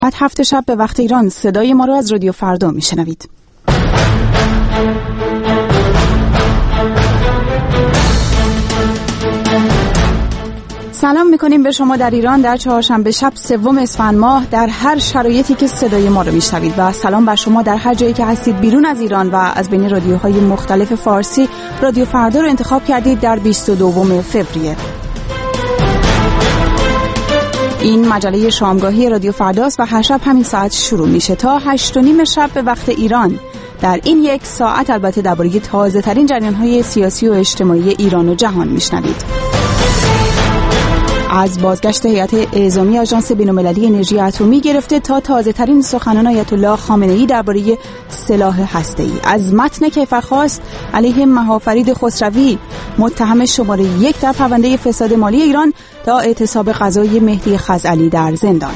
بعد 7 شب به وقت ایران صدای ما رو از رادیو فردا میشنوید. سلام میکنیم به شما در ایران در چهارشنبه شب 3 اسفند ماه در هر شرایطی که صدای ما رو میشنوید و سلام بر شما در هر جایی که هستید بیرون از ایران و از بین رادیوهای مختلف فارسی رادیو فردا رو انتخاب کردید در 22 فوریه. این مجله شامگاهی رادیو فرداست و هر شب همین ساعت شروع میشه تا 8:30 شب به وقت ایران. در این 1 ساعت البته درباره تازه ترین جریان‌های سیاسی و اجتماعی ایران و جهان میشنوید. از بازگشت هیئت اعزامی آژانس بین‌المللی انرژی اتمی گرفته تا تازه‌ترین سخنان آیت الله خامنه‌ای درباره سلاح هسته‌ای، از متن کیفرخواست علیه مهافرید خسروی متهم شماره 1 در پرونده فساد مالی ایران تا اعتصاب قضایی مهدی خزعلی در زندان.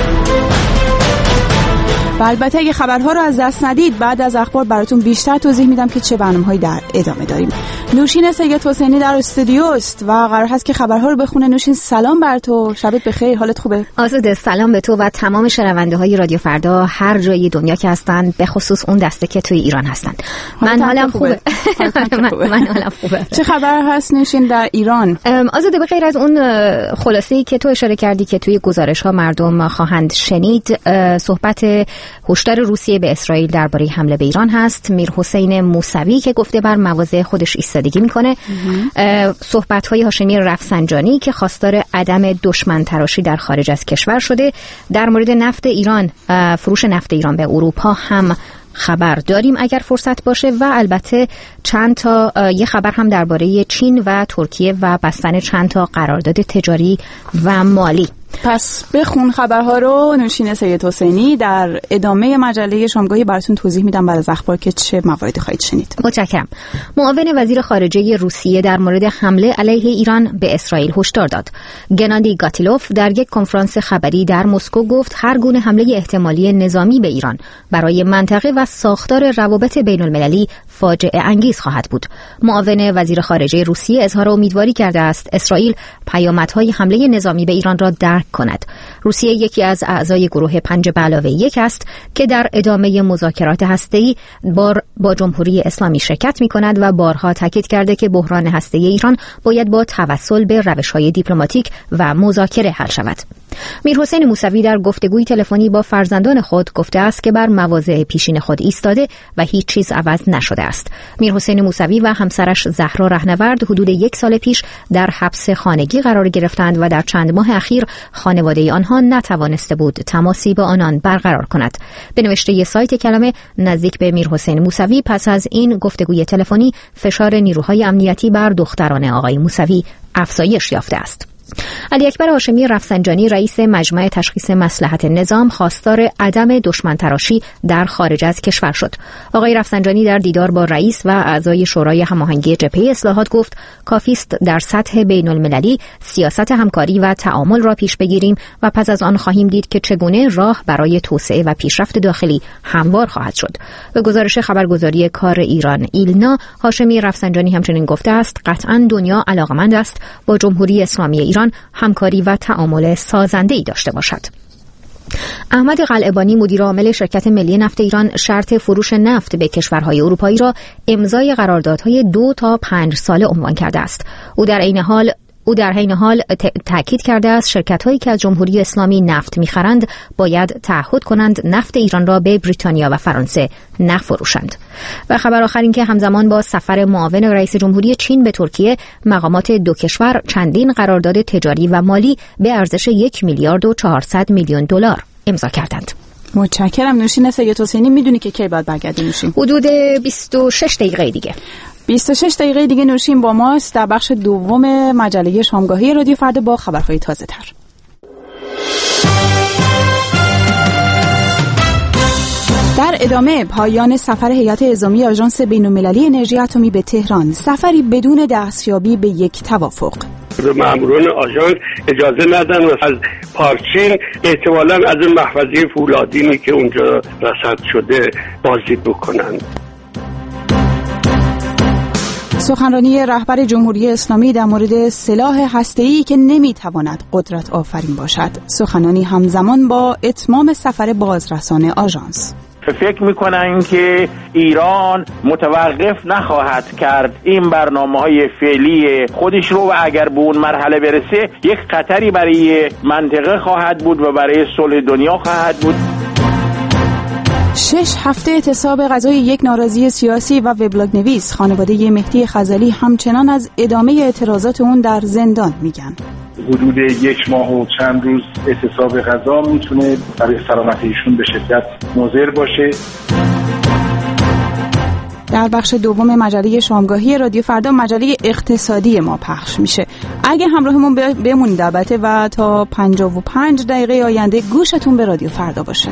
و البته اگه خبرها رو از دست ندید بعد از اخبار براتون بیشتر توضیح میدم که چه برنامه‌هایی در ادامه داریم. نوشین سید حسینی در استودیوست و قرار هست که خبرها رو بخونه. نوشین سلام بر تو، شبت بخیر، حالت خوبه؟ آزاده سلام به تو و تمام شنونده‌های رادیو فردا هر جای دنیا که هستن، به خصوص اون دسته که توی ایران هستن. من حالم خوبه. من حالم خوبه. چه خبر هست نوشین در ایران؟ آزاده به غیر از اون خلاصه‌ای که تو اشاره کردی که توی گزارش‌ها مردم خواهند شنید، صحبت هشدار روسیه به اسرائیل درباره حمله به ایران هست. میرحسین موسوی که گفته بر مواضع خودش ایستادگی میکنه. صحبت‌های هاشمی رفسنجانی که خواستار عدم دشمن تراشی در خارج از کشور شده. در مورد نفت ایران، فروش نفت ایران به اروپا هم خبر داریم اگر فرصت باشه و البته چند تا یه خبر هم درباره چین و ترکیه و بستن چند تا قرارداد تجاری و مالی. پس بخون خبرها رو نوشین سید حسینی. در ادامه مجله شامگاهی براتون توضیح میدم بعد از اخبار که چه مواردی خواهید شنید. متشکرم. معاون وزیر خارجه روسیه در مورد حمله علیه ایران به اسرائیل هشدار داد. گنادی گاتیلوف در یک کنفرانس خبری در مسکو گفت هر گونه حمله احتمالی نظامی به ایران برای منطقه و ساختار روابط بین‌المللی فاجعه انگیز خواهد بود. معاون وزیر خارجه روسیه اظهار امیدواری کرده است اسرائیل پیامدهای حمله نظامی به ایران را درک کند. روسیه یکی از اعضای گروه 5+1 است که در ادامه مذاکرات هسته‌ای با جمهوری اسلامی شرکت می‌کند و بارها تاکید کرده که بحران هسته‌ای ایران باید با توسل به روش‌های دیپلماتیک و مذاکره حل شود. میرحسین موسوی در گفتگوی تلفنی با فرزندان خود گفته است که بر مواضع پیشین خود ایستاده و هیچ چیز عوض نشده است. میرحسین موسوی و همسرش زهرا رهنورد حدود 1 سال پیش در حبس خانگی قرار گرفتند و در چند ماه اخیر خانواده آنها نتوانسته بود تماسی با آنان برقرار کند. به نوشته سایت کلمه نزدیک به میرحسین موسوی پس از این گفتگوی تلفنی فشار نیروهای امنیتی بر دختران آقای موسوی افزایش یافته است. علی اکبر هاشمی رفسنجانی رئیس مجمع تشخیص مصلحت نظام خواستار عدم دشمن تراشی در خارج از کشور شد. آقای رفسنجانی در دیدار با رئیس و اعضای شورای هماهنگی جبهه اصلاحات گفت کافی است در سطح بین‌المللی سیاست همکاری و تعامل را پیش بگیریم و پس از آن خواهیم دید که چگونه راه برای توسعه و پیشرفت داخلی هموار خواهد شد. به گزارش خبرگزاری کار ایران ایلنا، هاشمی رفسنجانی همچنین گفته است قطعاً دنیا علاقمند است با جمهوری اسلامی ایران همکاری و تعامل سازنده‌ای داشته باشد. احمد قلعه‌بانی مدیر عامل شرکت ملی نفت ایران شرط فروش نفت به کشورهای اروپایی را امضای قراردادهای 2 تا 5 ساله عنوان کرده است. او در حین حال تاکید کرده است شرکت‌هایی که از جمهوری اسلامی نفت می‌خرند باید تعهد کنند نفت ایران را به بریتانیا و فرانسه نفروشند. و خبر آخر این که همزمان با سفر معاون رئیس جمهوری چین به ترکیه مقامات دو کشور چندین قرارداد تجاری و مالی به ارزش 1 میلیارد و 400 میلیون دلار امضا کردند. متشکرم نوشین سید حسینی. میدونی که کی بعد برگردیم نوشین؟ حدود 26 دقیقه دیگه. 26 دقیقه دیگه نوشین با ماست در بخش دوم مجله شامگاهی رادیو فردا با خبرهای تازه تر. در ادامه پایان سفر هیئت اعزامی آژانس بین‌المللی انرژی اتمی به تهران، سفری بدون دستیابی به یک توافق. به ماموران آژانس اجازه ندن از پارچین احتمالاً از این محفظه فولادینی که اونجا رصد شده بازدید بکنن. سخنرانی رهبر جمهوری اسلامی در مورد سلاح هسته‌ای که نمیتواند قدرت آفرین باشد، سخنانی همزمان با اتمام سفر بازرسان آژانس. فکر میکنن که ایران متوقف نخواهد کرد این برنامه‌های فعلی خودش رو و اگر به اون مرحله برسه یک خطری برای منطقه خواهد بود و برای صلح دنیا خواهد بود. 6 هفته اعتصاب غذای یک ناراضی سیاسی و وبلاگ نویس، خانواده مهدی خزعلی همچنان از ادامه اعتراضات اون در زندان میگن. حدود 1 ماه و چند روز اعتصاب غذا میتونه برای سلامت ایشون به شدت مضر باشه. در بخش دوم مجله شامگاهی رادیو فردا مجله اقتصادی ما پخش میشه. اگه همراهمون بمونید البته و تا 55 دقیقه آینده گوشتون به رادیو فردا باشه.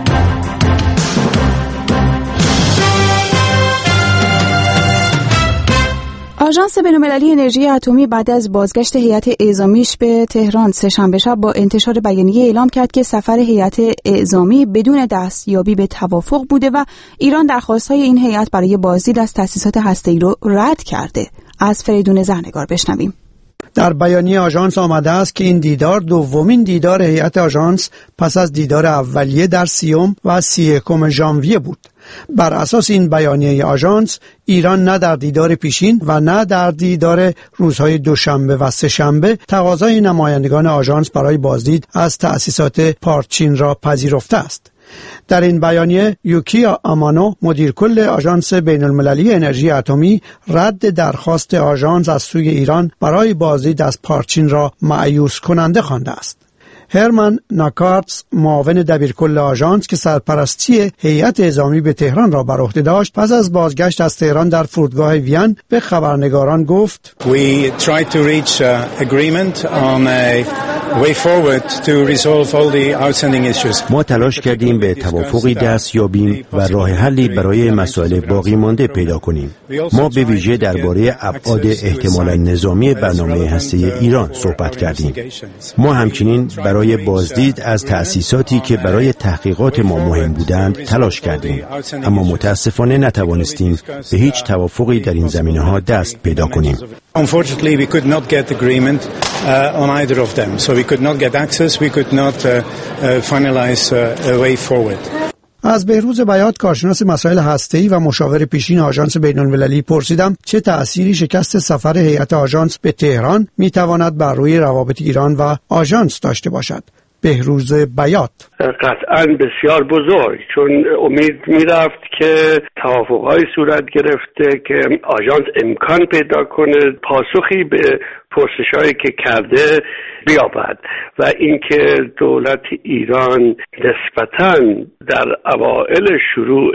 آژانس بین‌المللی انرژی اتمی بعد از بازگشت هیئت اعزامیش به تهران سه‌شنبه شب با انتشار بیانیه اعلام کرد که سفر هیئت اعزامی بدون دستیابی به توافق بوده و ایران درخواست‌های این هیئت برای بازدید از تأسیسات هسته‌ای رو رد کرده. از فریدون زرنگار بشنویم. در بیانیه آژانس آمده است که این دیدار دومین دیدار هیئت آژانس پس از دیدار اولیه در 30 و 31 ژانویه بود. بر اساس این بیانیه آژانس، ایران نه در دیدار پیشین و نه در دیدار روزهای دوشنبه و سه‌شنبه تقاضای نمایندگان آژانس برای بازدید از تأسیسات پارچین را پذیرفته است. در این بیانیه یوکیا آمانو مدیر کل آژانس بین‌المللی انرژی اتمی رد درخواست آژانس از سوی ایران برای بازدید از پارچین را مایوس کننده خوانده است. هرمن ناکارتس معاون دبیرکل آژانس که سرپرستی هیئت اعزامی به تهران را بر عهده داشت پس از بازگشت از تهران در فرودگاه وین به خبرنگاران گفت We tried to reach agreement on a way forward to resolve all the outstanding issues. ما تلاش کردیم به توافقی دست یابیم و راه حلی برای مسائل باقی مانده پیدا کنیم. ما به ویژه درباره ابعاد احتمالاً نظامی برنامه هسته‌ای ایران صحبت کردیم. ما همچنین برای بازدید از تأسیساتی که برای تحقیقات ما مهم بودند تلاش کردیم، اما متاسفانه نتوانستیم به هیچ توافقی در این زمینه‌ها دست پیدا کنیم. Unfortunately, we could not get agreement on either of them. So we could not get access, we could not finalize a way forward. از بهروز بیات کارشناس مسائل هسته‌ای و مشاور پیشین آژانس بین‌المللی پرسیدم چه تأثیری شکست سفر هیئت آژانس به تهران میتواند بر روی روابط ایران و آژانس داشته باشد. بهروز بیات: قطعاً بسیار بزرگ، چون امید میرفت که توافق‌های صورت گرفته که آژانس امکان پیدا کنه پاسخی به پرسش‌هایی که کرده بیابد و اینکه دولت ایران نسبتاً در اوائل شروع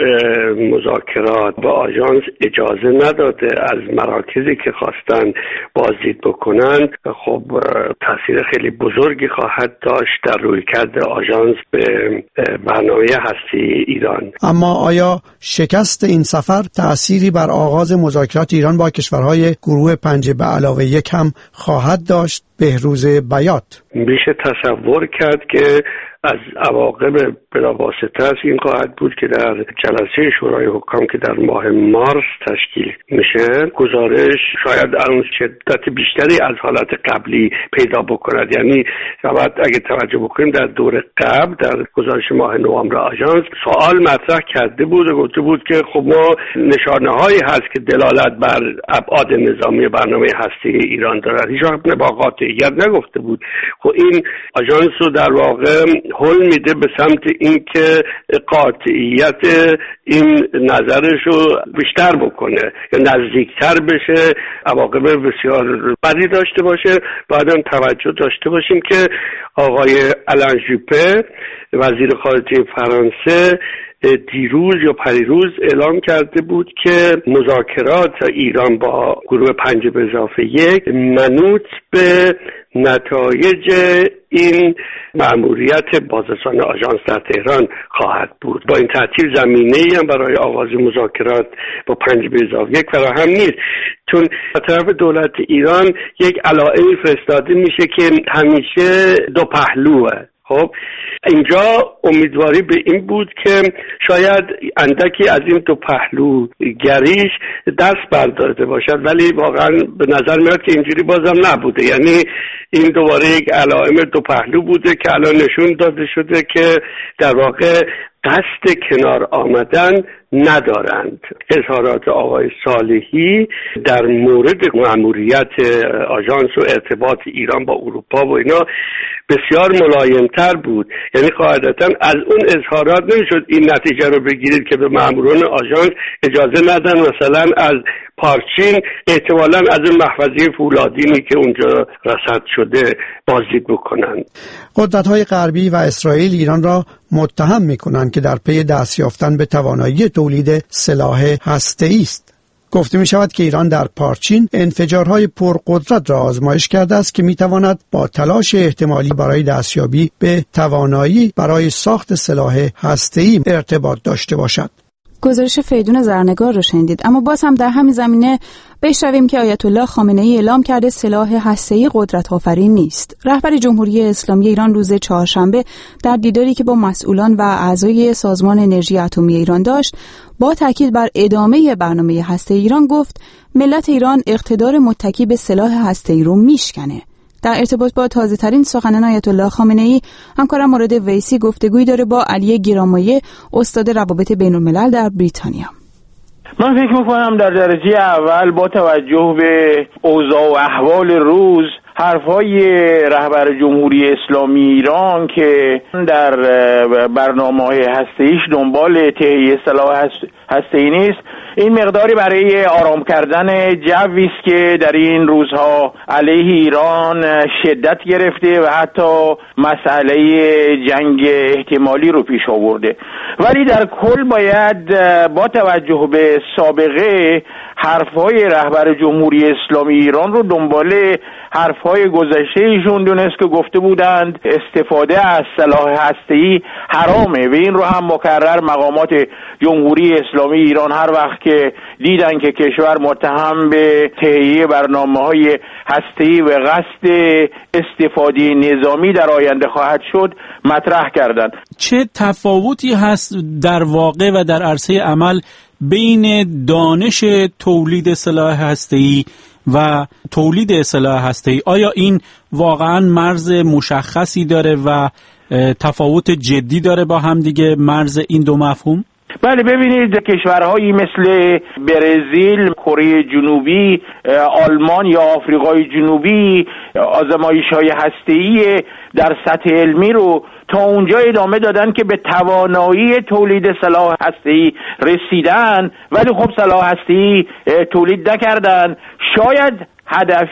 مذاکرات با آژانس اجازه نداده از مراکزی که خواستن بازدید بکنند، خب تاثیر خیلی بزرگی خواهد داشت در رویکرد آژانس به برنامه هسته‌ای ایران. اما آیا شکست این سفر تأثیری بر آغاز مذاکرات ایران با کشورهای گروه 5+1 هم خواهد داشت؟ بهروز بیات: میشه تصور کرد که از عواقب بلاواسطه این خواهد بود که در جلسه شورای حکام که در ماه مارس تشکیل میشه گزارش شاید اون شدت بیشتری از حالت قبلی پیدا بکند. یعنی شاید اگه توجه بکنیم در دور قبل در گزارش ماه نوامبر آژانس سوال مطرح کرده بود و گفته بود که خب ما نشانه‌هایی هست که دلالت بر ابعاد نظامی برنامه هسته‌ای ایران دارد. هیچ وقت با قاطعیت نگفته بود. خب این آژانس رو در واقع هل میده به سمت اینکه قاطعیت این نظرش رو بیشتر بکنه یا نزدیکتر بشه، عواقب بسیار بدی داشته باشه. بعد هم توجه داشته باشیم که آقای آلن ژوپه وزیر خارجه فرانسه دیروز یا پریروز اعلام کرده بود که مذاکرات ایران با گروه 5+1 منوط به نتایج این مأموریت بازرسان آژانس در تهران خواهد بود. با این ترتیب زمینه‌ای هم برای آغاز مذاکرات با 5+1 فراهم نیست، چون از طرف دولت ایران یک علائمی فرستاده میشه که همیشه دو پهلوه. خب اینجا امیدواری به این بود که شاید اندکی از این دو پهلو گریش دست برداشته باشد، ولی واقعا به نظر میاد که اینجوری بازم نبوده. یعنی این دوباره یک علائم دو پهلو بوده که الان نشون داده شده که در واقع قصد کنار آمدن ندارند. اظهارات آقای صالحی در مورد مأموریت آژانس و ارتباط ایران با اروپا و اینا بسیار ملایم‌تر بود. یعنی قاعدتاً از اون اظهارات نمیشد این نتیجه رو بگیرید که به مأموران آژانس اجازه ندن مثلا از پارچین احتمالاً از اون محفظه فولادینی که اونجا رصد شده بازدید بکنند. قدرت‌های غربی و اسرائیل ایران را متهم می‌کنند که در پی دست یافتن به توانایی تولید سلاح هسته‌ای است. گفته می شود که ایران در پارچین انفجارهای پرقدرت را آزمایش کرده است که می تواند با تلاش احتمالی برای دستیابی به توانایی برای ساخت سلاح هسته‌ای ارتباط داشته باشد. گزارش فریدون زرنگار رو شنیدید. اما باز هم در همین زمینه بشنویم که آیت الله خامنه‌ای اعلام کرده سلاح هسته‌ای قدرت آفرین نیست. رهبر جمهوری اسلامی ایران روز چهارشنبه در دیداری که با مسئولان و اعضای سازمان انرژی اتمی ایران داشت، با تاکید بر ادامه برنامه هسته‌ای ایران گفت ملت ایران اقتدار متکی به سلاح هسته‌ای رو میشکنه. در ارتباط با تازه‌ترین سخنان آیت الله خامنه‌ای، همکارم مورد ویسی گفتگویی داره با علی گرامایه، استاد روابط بین‌الملل در بریتانیا. من فکر میکنم در درجه اول با توجه به اوضاع و احوال روز حرفهای رهبر جمهوری اسلامی ایران که در برنامه‌های هسته‌ایش دنبال تهیه سلاح هسته‌ای نیست، این مقداری برای آرام کردن جوی است که در این روزها علیه ایران شدت گرفته و حتی مسئله جنگ احتمالی رو پیش آورده. ولی در کل باید با توجه به سابقه حرفهای رهبر جمهوری اسلامی ایران رو دنبال حرفهای گذشته ایشون دونست که گفته بودند استفاده از سلاح هسته‌ای حرامه و این رو هم مکرر مقامات جمهوری اسلامی ایران هر وقت که دیدن که کشور متهم به تهیه برنامه‌های هسته‌ای و قصد استفاده نظامی در آینده خواهد شد مطرح کردند. چه تفاوتی هست در واقع و در عرصه عمل بین دانش تولید سلاح هسته‌ای و تولید سلاح هسته‌ای؟ آیا این واقعا مرز مشخصی داره و تفاوت جدی داره با هم دیگه مرز این دو مفهوم؟ بله، ببینید کشورهایی مثل برزیل، کره جنوبی، آلمان یا آفریقای جنوبی آزمایش‌های هسته‌ای در سطح علمی رو تا اونجا ادامه دادن که به توانایی تولید سلاح هسته‌ای رسیدن، ولی خب سلاح هسته‌ای تولید نکردن. شاید هدف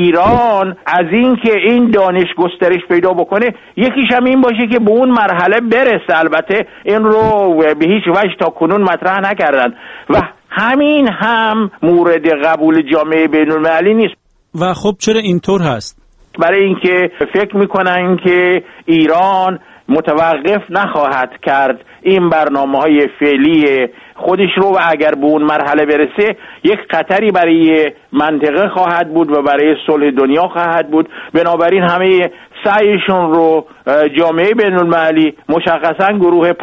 ایران از این که این دانش گسترش پیدا بکنه یکیش هم این باشه که به اون مرحله برسه. البته این رو به هیچ وجه تا کنون مطرح نکردن و همین هم مورد قبول جامعه بین‌المللی نیست. و خب چرا اینطور هست؟ برای اینکه فکر میکنن که ایران متوقف نخواهد کرد این برنامه‌های فعلی خودش رو و اگر به اون مرحله برسه یک خطری برای منطقه خواهد بود و برای صلح دنیا خواهد بود. بنابراین همه سعیشون رو جامعه بین‌المللی مشخصاً گروه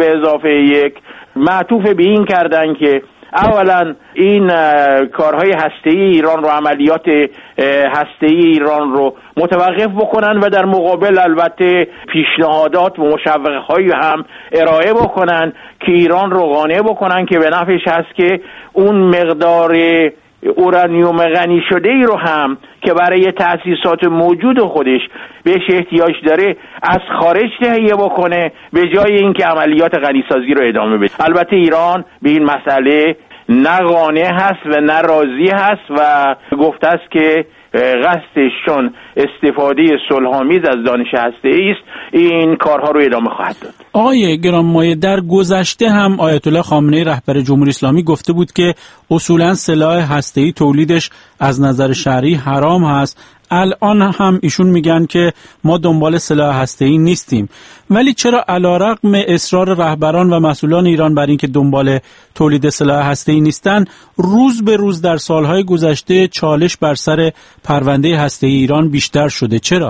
5+1 معطوف به این کردن که اولا این کارهای هسته‌ای ایران رو، عملیات هسته‌ای ایران رو متوقف بکنن و در مقابل البته پیشنهادات و مشوقه‌هایی هم ارائه بکنن که ایران رو قانع بکنن که به نفعش هست که اون مقدار اورانیوم غنی شده ای رو هم که برای تأسیسات موجود خودش بهش احتیاج داره از خارج تهیه بکنه به جای اینکه عملیات غنیسازی رو ادامه بده. البته ایران به این مسئله نه قانع هست و نه راضی هست و گفته است که قصدش چون استفاده صلح‌آمیز از دانش هسته‌ای است این کارها رو ادامه خواهد داد. آقای گرانمایه، در گذشته هم آیت الله خامنه‌ای رهبر جمهوری اسلامی گفته بود که اصولا سلاح هسته‌ای تولیدش از نظر شرعی حرام هست. الان هم ایشون میگن که ما دنبال سلاح هسته‌ای نیستیم، ولی چرا علیرغم اصرار رهبران و مسئولان ایران بر اینکه دنبال تولید سلاح هسته‌ای نیستن، روز به روز در سالهای گذشته چالش بر سر پرونده هسته‌ای ایران بیشتر شده؟ چرا؟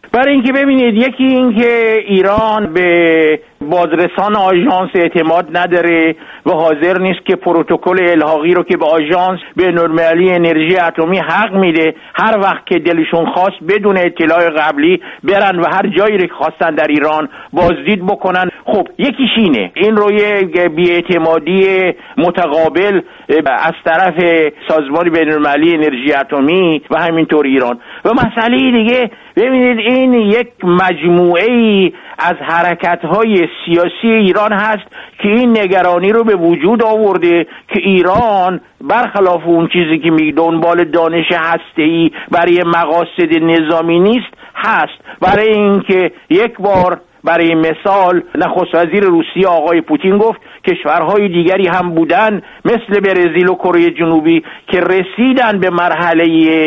برای اینکه ببینید، یکی این که ایران به بازرسان آژانس اعتماد نداره و حاضر نیست که پروتکل الحاقی رو که به آژانس بین‌المللی انرژی اتمی حق میده هر وقت که دلشون خواست بدون اطلاع قبلی برن و هر جایی رو خواستن در ایران بازدید بکنن. خب یکیش اینه، این روی بی‌اعتمادی متقابل از طرف سازمان بین‌المللی انرژی اتمی و همینطور ایران. و مسئله دیگه، ببینید این یک مجموعه‌ای از حرکت‌های سیاسی ایران هست که این نگرانی رو به وجود آورده که ایران برخلاف اون چیزی که میگه دنبال دانش هسته‌ای برای مقاصد نظامی نیست هست. برای اینکه یک بار برای مثال نخست وزیر روسیه آقای پوتین گفت کشورهای دیگری هم بودن مثل برزیل و کره جنوبی که رسیدن به مرحله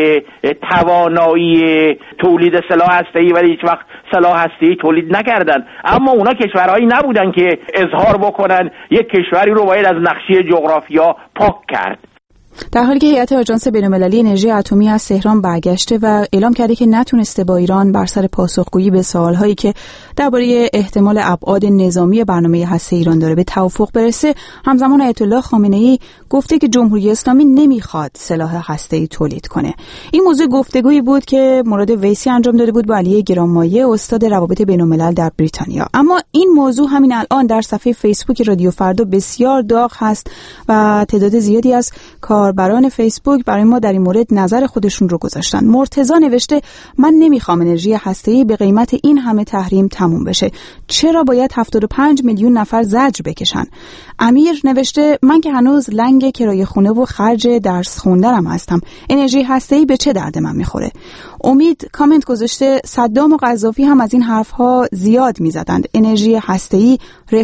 توانایی تولید سلاح هسته‌ای ولی هیچ وقت سلاح هسته‌ای تولید نکردن. اما اونا کشورهایی نبودن که اظهار بکنن یک کشوری رو باید از نقشه جغرافیا پاک کرد. در حالی که هیئت آژانس بین‌المللی انرژی اتمی از تهران برگشته و اعلام کرده که نتونسته با ایران بر سر پاسخگویی به سوال‌هایی که درباره احتمال ابعاد نظامی برنامه هسته ایران داره به توافق برسه، همزمان آیت الله خامنه‌ای گفته که جمهوری اسلامی نمیخواد سلاح هسته‌ای تولید کنه. این موضوع گفتگویی بود که مراد ویسی انجام داده بود با علی گرانمایه، استاد روابط بین‌الملل در بریتانیا. اما این موضوع همین الان در صفحه فیسبوک رادیو فردا بسیار داغ هست و تعداد زیادی از کاربران فیسبوک برای ما در این مورد نظر خودشون رو گذاشتن. مرتضی نوشته من نمیخوام انرژی هسته‌ای به قیمت این همه تحریم تموم بشه. چرا باید 75 میلیون نفر زجر بکشن؟ امیر نوشته من که هنوز لنگ کرایه خونه و خرج درس خوندنم هستم. انرژی هسته‌ای به چه درد من میخوره؟ امید کامنت گذاشته صدام و قذافی هم از این حرفها زیاد میزدند. انرژی هسته‌ای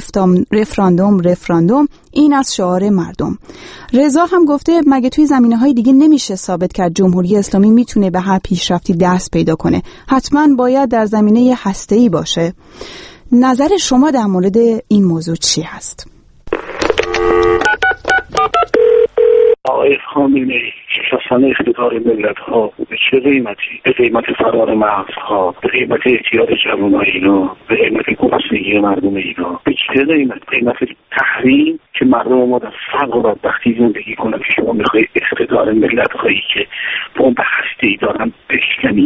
رفراندوم این از شعار مردم. رضا هم گفته مگه توی زمینه‌های دیگه نمیشه ثابت کرد جمهوری اسلامی میتونه به هر پیشرفتی دست پیدا کنه؟ حتما باید در زمینه هسته‌ای باشه. نظر شما در مورد این موضوع چی هست؟ آقای خامنه‌ای شخصا اقتدار ملت‌ها به چه قیمتی؟ به قیمت فرار مغزها، به قیمت اعتیاد جوانان ایران، به قیمت گرسنگی مردم ایران، به چه قیمت؟ قیمت تحریم که مردم ما در فقر و بدبختی زندگی کنن که شما میخوای اقتدار ملت‌هایی که بمب هسته‌ای دارن بشکنی.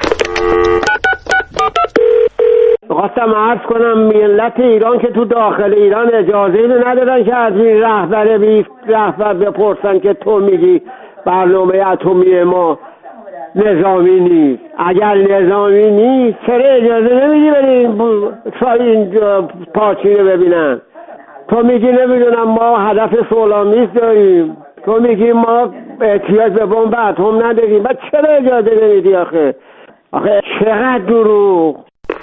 خواستم عرض کنم ملت ایران که تو داخل ایران اجازه اینو ندارن که از این رهبر بپرسن که تو میگی برنامه اتمی ما نظامی نیست. اگر نظامی نیست چرا اجازه نمیدی بریم این پاچینه ببینن؟ تو میگی نمیدونم ما هدف صلح‌آمیز داریم، تو میگی ما احتیاج به بمب اتم نداریم، بعد چرا اجازه نمیدی؟ آخه چقدر دروغ.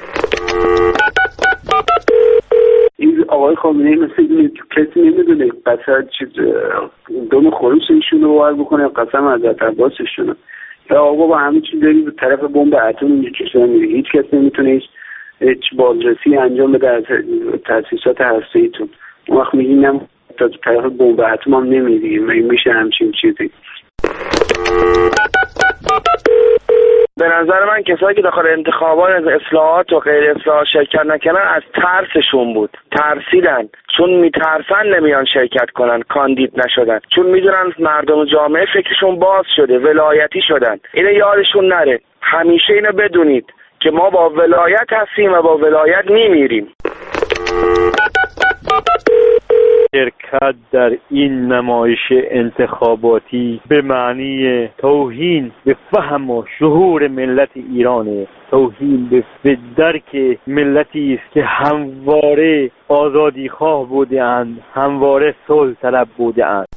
این آقای خامنه‌ای مثل کسی نمیدونه قصد چیز دم خروش ایشون رو باید بکنه قسم حضرت عباسشون یا آقا با همه چیز داریم به طرف بمب اتم میکشن میره. هیچ کس نمیتونه هیچ بازرسی انجام بده از تاسیسات هسته‌ایتون. اون وقت میگین نه تا طرف بمب اتم هم نمیدیم میشه همچین چیزی. به نظر من کسایی که داخل انتخابات اصلاحات و غیر اصلاحات شرکت نکنن از ترسشون بود، ترسیدن، چون میترسن نمیان شرکت کنن، کاندید نشدن، چون میدونن مردم جامعه فکرشون باز شده، ولایتی شدن. اینو یادشون نره. همیشه اینو بدونید که ما با ولایت هستیم و با ولایت میمیریم. شرکت در این نمایش انتخاباتی به معنی توهین به فهم و شعور ملت ایرانه، توهین به درک ملتی است که همواره آزادی خواه بوده اند، همواره صلح طلب بوده اند.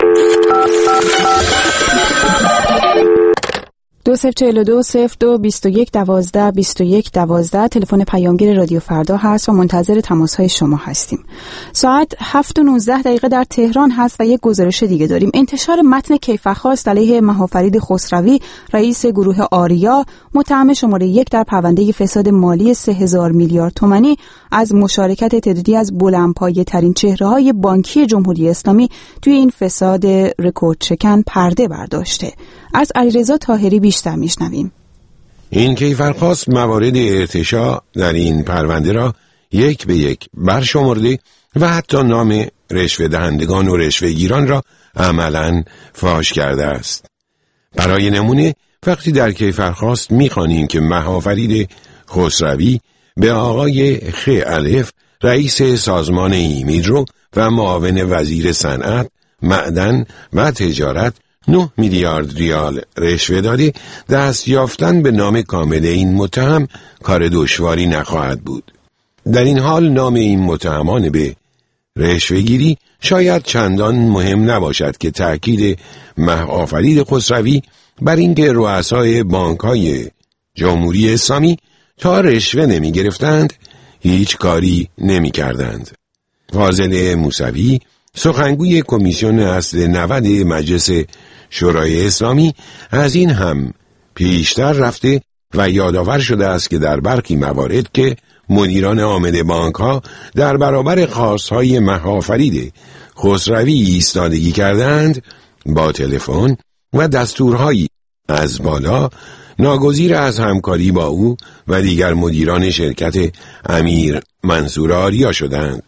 2042-02-21-12 تلفن پیامگیر رادیو فردا هست و منتظر تماس‌های شما هستیم. ساعت 7:19 در تهران هست و یک گزارش دیگه داریم. انتشار متن کیفرخواست علیه مهافرید خسروی رئیس گروه آریا متهم شماره 1 در پرونده فساد مالی 3000 میلیارد تومانی از مشارکت تعدادی از بلندپایه‌ترین چهره‌های بانکی جمهوری اسلامی توی این فساد رکورد شکن پرده برداشته. از علیرضا طاهری بیشتر میشنویم. این کیفرخواست موارد ارتشاء در این پرونده را یک به یک برشمرده و حتی نام رشوه دهندگان و رشوه‌گیران را عملاً فاش کرده است. برای نمونه وقتی در کیفرخواست می‌خوانیم که مهافرید خسروی به آقای خ الف رئیس سازمان ایمیدرو و معاون وزیر صنعت، معدن و تجارت 9 میلیارد ریال رشوه داده، دست یافتن به نام کامل این متهم کار دشواری نخواهد بود. در این حال نام این متهمان به رشوه‌گیری شاید چندان مهم نباشد که تأکید مهآفرید خسروی بر اینکه رؤسای بانک‌های جمهوری اسلامی تا رشوه نمی گرفتند هیچ کاری نمی کردند. فاضل موسوی سخنگوی کمیسیون اصل 90 مجلس شورای اسلامی از این هم پیشتر رفته و یادآور شده است که در برخی موارد که مدیران عامل بانک‌ها در برابر خواستهای مهافرید خسروی ایستادگی کردند، با تلفن و دستورهایی از بالا ناگزیر از همکاری با او و دیگر مدیران شرکت امیر منصور آریا شدند.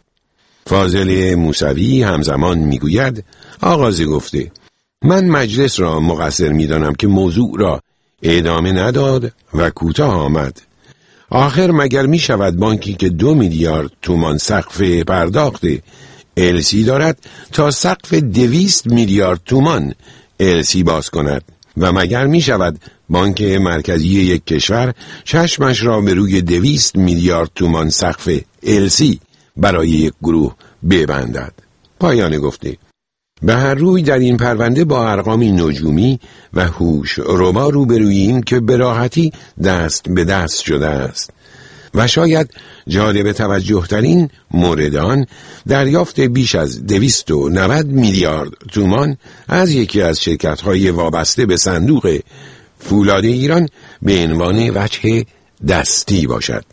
فاضل موسوی همزمان میگوید آغاز گفته من مجلس را مقصر میدانم که موضوع را ادامه نداد و کوتاه آمد. آخر مگر می شود بانکی که 2 میلیارد تومان سقف پرداخت السی دارد تا سقف 200 میلیارد تومان السی باز کند؟ و مگر می شود بانک مرکزی یک کشور چشمش را به روی 200 میلیارد تومان سقف السی برای یک گروه ببندد؟ پایان گفته. به هر روی در این پرونده با ارقامی نجومی و هوش ربا روبروییم که به راحتی دست به دست شده است و شاید جالب توجه ترین مورد آن دریافت بیش از 290 میلیارد تومان از یکی از شرکت‌های وابسته به صندوق فولاد ایران به عنوان وجه دستی باشد.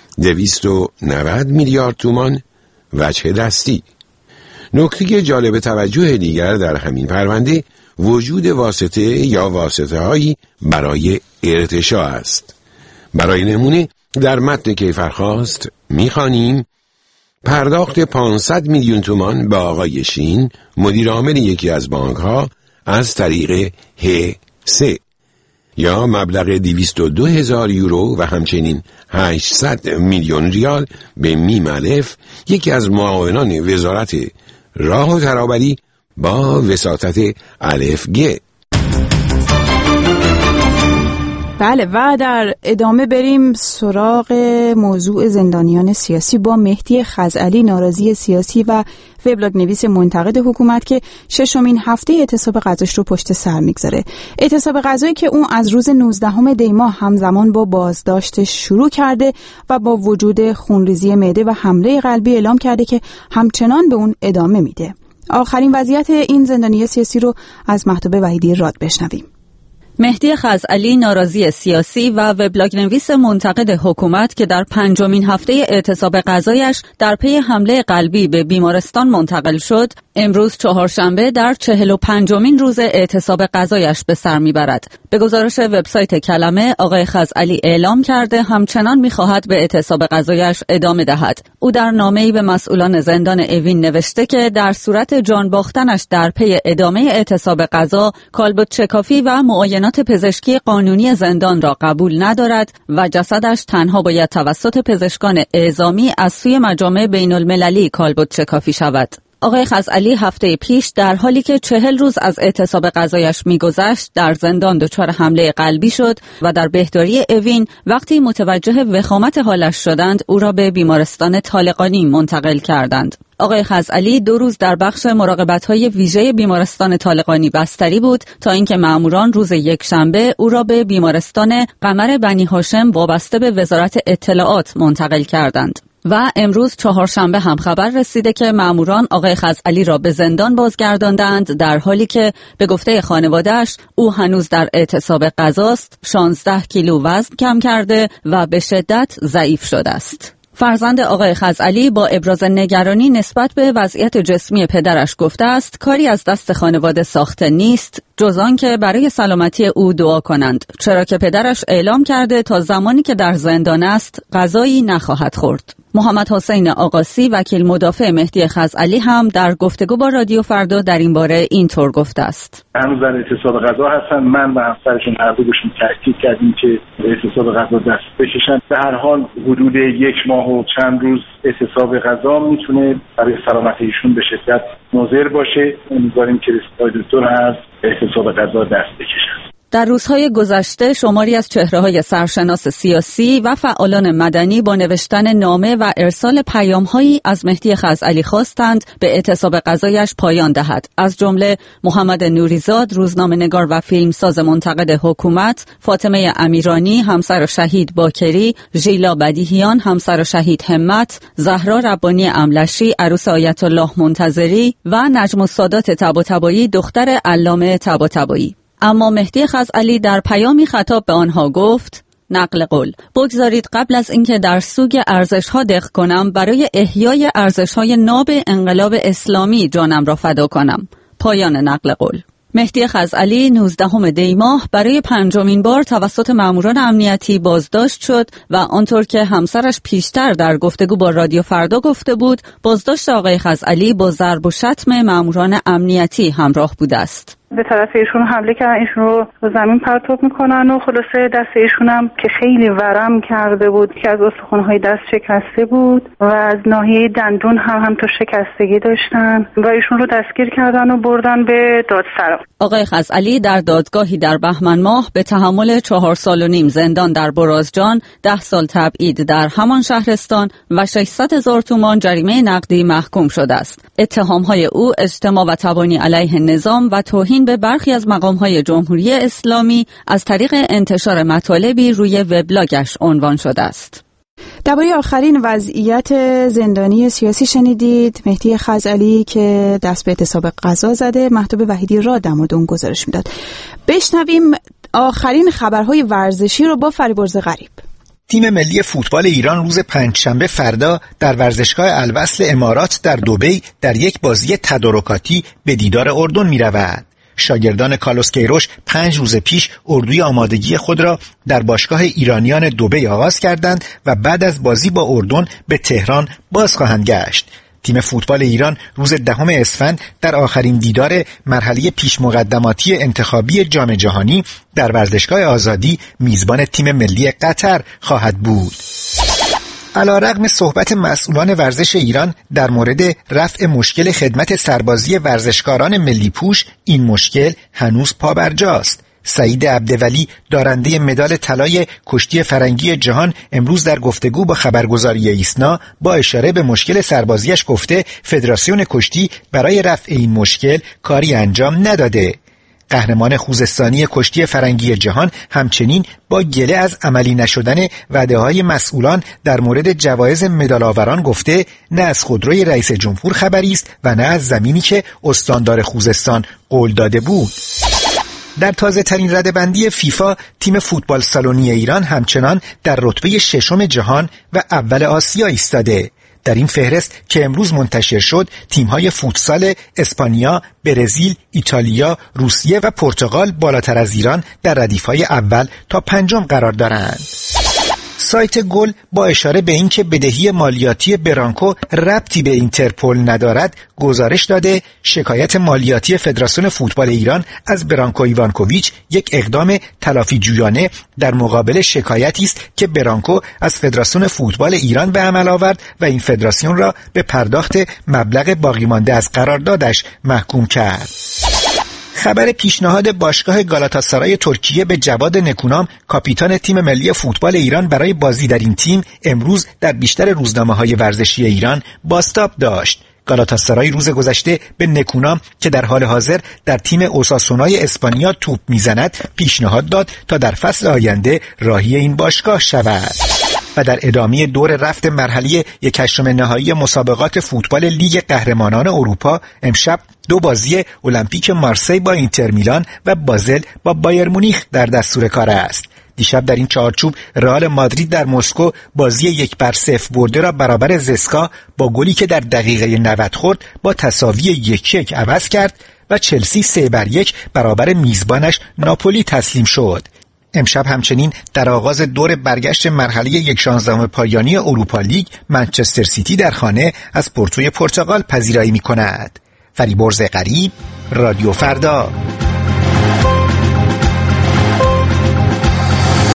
290 میلیارد تومان وجه دستی. نکته جالب توجه دیگر در همین پرونده وجود واسطه یا واسطه هایی برای ارتشاء است. برای نمونه در متن کیفرخواست می‌خوانیم پرداخت 500 میلیون تومان به آقای شین مدیر عامل یکی از بانک‌ها از طریق ه3 یا مبلغ 202,000 یورو و همچنین 800 میلیون ریال به میم الف یکی از معاونان وزارت راه و ترابری با وساطت الف گ. بله و در ادامه بریم سراغ موضوع زندانیان سیاسی با مهدی خزعلی، ناراضی سیاسی و وبلاگ نویس منتقد حکومت که 6مین هفته اعتصاب غذاش رو پشت سر میگذاره. اعتصاب غذایی که اون از روز 19 دی ماه همزمان با بازداشتش شروع کرده و با وجود خونریزی معده و حمله قلبی اعلام کرده که همچنان به اون ادامه میده. آخرین وضعیت این زندانی سیاسی رو از مهتاب وحیدی راد بشنویم. مهدی خزعلی، ناراضی سیاسی و وبلاگ نویس منتقد حکومت که در 5مین هفته اعتصاب غذایش در پی حمله قلبی به بیمارستان منتقل شد، امروز چهارشنبه در 45مین روز اعتصاب غذایش به سر میبرد. به گزارش وبسایت کلمه، آقای خزعلی اعلام کرده همچنان میخواهد به اعتصاب غذایش ادامه دهد. او در نامه‌ای به مسئولان زندان اوین نوشته که در صورت جان باختنش در پی ادامه اعتصاب غذا، کالبد چکافی و معاینات پزشکی قانونی زندان را قبول ندارد و جسدش تنها باید توسط پزشکان اعزامی از سوی مجامع بین المللی کالبد چکافی شود. آقای خزعلی هفته پیش در حالی که 40 روز از اعتصاب غذایش می‌گذشت در زندان دچار حمله قلبی شد و در بهداری اوین وقتی متوجه وخامت حالش شدند او را به بیمارستان طالقانی منتقل کردند. آقای خزعلی 2 روز در بخش مراقبت‌های ویژه بیمارستان طالقانی بستری بود تا اینکه مأموران روز یکشنبه او را به بیمارستان قمر بنی هاشم وابسته به وزارت اطلاعات منتقل کردند. و امروز چهارشنبه هم خبر رسیده که مأموران آقای خزعلی را به زندان بازگرداندند در حالی که به گفته خانواده‌اش او هنوز در اعتصاب غذاست، 16 کیلو وزن کم کرده و به شدت ضعیف شده است. فرزند آقای خزعلی با ابراز نگرانی نسبت به وضعیت جسمی پدرش گفته است کاری از دست خانواده ساخته نیست جز آن که برای سلامتی او دعا کنند، چرا که پدرش اعلام کرده تا زمانی که در زندان است غذایی نخواهد خورد. محمد حسین آقاسی وکیل مدافع مهدی خزعلی هم در گفتگو با رادیو فردا در این باره اینطور گفته است: هنوز در اعتصاب غذا هستن. من و همسرشون هر دو بهشون تاکید کردیم که اعتصاب غذا دست بکشن. به هر حال حدود 1 ماه و چند روز اعتصاب غذا میتونه برای سلامتی ایشون به شدت مضر باشه. امیدواریم که دکتر از اعتصاب غذا دست بکشن. در روزهای گذشته شماری از چهره‌های سرشناس سیاسی و فعالان مدنی با نوشتن نامه و ارسال پیام‌هایی از مهدی خزعلی خواستند به اعتصاب غذایش پایان دهد. از جمله محمد نوریزاد، روزنامه‌نگار و فیلمساز منتقد حکومت، فاطمه امیرانی، همسر شهید باکری، ژیلا بدیهیان، همسر شهید همت، زهرا ربانی املشی، عروس آیت الله منتظری و نجم السادات طباطبایی، دختر علامه طباطبایی. اما مهدی خزعلی در پیامی خطاب به آنها گفت: نقل قول، بگذارید قبل از اینکه در سوگ ارزش‌ها دق کنم برای احیای ارزش‌های ناب انقلاب اسلامی جانم را فدا کنم. پایان نقل قول. مهدی خزعلی 19 دی ماه برای 5مین بار توسط ماموران امنیتی بازداشت شد و آنطور که همسرش پیشتر در گفتگو با رادیو فردا گفته بود، بازداشت آقای خزعلی با ضرب و شتم ماموران امنیتی همراه بوده است. به طرف ایشون حمله کردن، ایشون رو زمین پرتاب میکنن و خلاصه دست ایشون هم که خیلی ورم کرده بود که از استخوان‌های دست شکسته بود و از ناحیه دندون هم تا شکستگی داشتن و ایشون رو دستگیر کردن و بردن به دادسرا. آقای خزعلی در دادگاهی در بهمن ماه به تحمل 4.5 سال زندان در برازجان، 10 سال تبعید در همان شهرستان و 600,000 تومان جریمه نقدی محکوم شده است. اتهام‌های او اجتماع و تبانی علیه نظام و توهین به برخی از مقام‌های جمهوری اسلامی از طریق انتشار مطالبی روی وبلاگش عنوان شده است. درباره آخرین وضعیت زندانی سیاسی شنیدید. مهدی خزعلی که دست به اعتصاب غذا زده، مهتاب وحیدی را در مورد اون گزارش میداد. بشنویم آخرین خبرهای ورزشی رو با فریبرز غریب. تیم ملی فوتبال ایران روز پنجشنبه فردا در ورزشگاه الوصل امارات در دبی در یک بازی تدارکاتی به دیدار اردن می‌رود. شاگردان کارلوس کیروش 5 روز پیش اردوی آمادگی خود را در باشگاه ایرانیان دبی آغاز کردند و بعد از بازی با اردن به تهران باز خواهند گشت. تیم فوتبال ایران روز 10 اسفند در آخرین دیدار مرحله پیش مقدماتی انتخابی جام جهانی در ورزشگاه آزادی میزبان تیم ملی قطر خواهد بود. علیرغم صحبت مسئولان ورزش ایران در مورد رفع مشکل خدمت سربازی ورزشکاران ملی پوش، این مشکل هنوز پابرجاست. سعید عبدولی دارنده مدال طلای کشتی فرنگی جهان امروز در گفتگو با خبرگزاری ایسنا با اشاره به مشکل سربازیش گفته فدراسیون کشتی برای رفع این مشکل کاری انجام نداده. قهرمان خوزستانی کشتی فرنگی جهان همچنین با گله از عملی نشدن وعده‌های مسئولان در مورد جوایز مدال‌آوران گفته نه از خودروی رئیس جمهور خبری است و نه از زمینی که استاندار خوزستان قول داده بود. در تازه ترین رده‌بندی فیفا تیم فوتبال سالونی ایران همچنان در رتبه 6 جهان و اول آسیا ایستاده. در این فهرست که امروز منتشر شد، تیم‌های فوتسال اسپانیا، برزیل، ایتالیا، روسیه و پرتغال بالاتر از ایران در ردیف‌های اول تا 5 قرار دارند. سایت گل با اشاره به اینکه بدهی مالیاتی برانکو ربطی به اینترپل ندارد گزارش داده شکایت مالیاتی فدراسیون فوتبال ایران از برانکو ایوانکوویچ یک اقدام تلافی جویانه در مقابل شکایتی است که برانکو از فدراسیون فوتبال ایران به عمل آورد و این فدراسیون را به پرداخت مبلغ باقی مانده از قراردادش محکوم کرد. خبر پیشنهاد باشگاه گالاتاسرای ترکیه به جواد نکونام کاپیتان تیم ملی فوتبال ایران برای بازی در این تیم امروز در بیشتر روزنامه‌های ورزشی ایران بازتاب داشت. گالاتاسرای روز گذشته به نکونام که در حال حاضر در تیم اوساسونای اسپانیا توپ میزند پیشنهاد داد تا در فصل آینده راهی این باشگاه شود. و در ادامه دور رفت مرحله 1/8 نهایی مسابقات فوتبال لیگ قهرمانان اروپا امشب 2 بازی المپیک مارسی با اینتر میلان و بازل با بایر مونیخ در دستور کار است. دیشب در این چارچوب رئال مادرید در مسکو بازی 1-0 برده را برابر زسکا با گلی که در دقیقه 90 خورد با تساوی 1-1 عوض کرد و چلسی 3-1 برابر میزبانش ناپولی تسلیم شد. امشب همچنین در آغاز دور برگشت مرحله 1/16 پایانی اروپا لیگ منچستر سیتی در خانه از پورتوی پرتغال پذیرایی می‌کند. فریبرز غریب، رادیو فردا.